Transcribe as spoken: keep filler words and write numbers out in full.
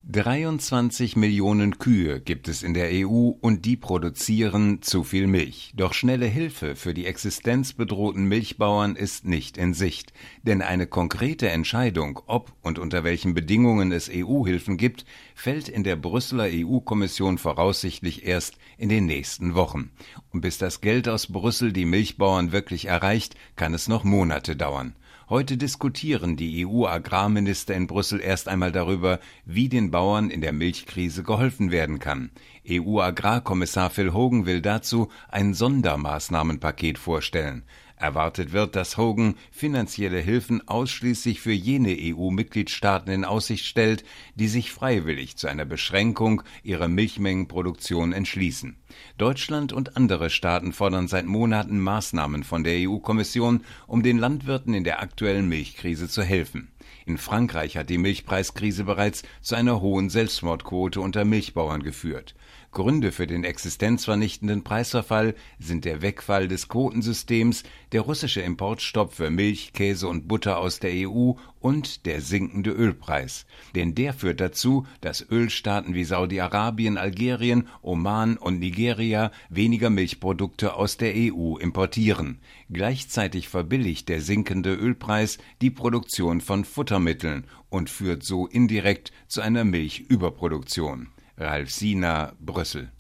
dreiundzwanzig Millionen Kühe gibt es in der E U und die produzieren zu viel Milch. Doch schnelle Hilfe für die existenzbedrohten Milchbauern ist nicht in Sicht. Denn eine konkrete Entscheidung, ob und unter welchen Bedingungen es E U-Hilfen gibt, fällt in der Brüsseler E U-Kommission voraussichtlich erst in den nächsten Wochen. Und bis das Geld aus Brüssel die Milchbauern wirklich erreicht, kann es noch Monate dauern. Heute diskutieren die E U-Agrarminister in Brüssel erst einmal darüber, wie den Bauern in der Milchkrise geholfen werden kann. E U-Agrarkommissar Phil Hogan will dazu ein Sondermaßnahmenpaket vorstellen. Erwartet wird, dass Hogan finanzielle Hilfen ausschließlich für jene E U-Mitgliedstaaten in Aussicht stellt, die sich freiwillig zu einer Beschränkung ihrer Milchmengenproduktion entschließen. Deutschland und andere Staaten fordern seit Monaten Maßnahmen von der E U-Kommission, um den Landwirten in der aktuellen Milchkrise zu helfen. In Frankreich hat die Milchpreiskrise bereits zu einer hohen Selbstmordquote unter Milchbauern geführt. Gründe für den existenzvernichtenden Preisverfall sind der Wegfall des Quotensystems, der russische Importstopp für Milch, Käse und Butter aus der E U und der sinkende Ölpreis. Denn der führt dazu, dass Ölstaaten wie Saudi-Arabien, Algerien, Oman und Nigeria weniger Milchprodukte aus der E U importieren. Gleichzeitig verbilligt der sinkende Ölpreis die Produktion von Futtermitteln und führt so indirekt zu einer Milchüberproduktion. Ralf Siener, Brüssel.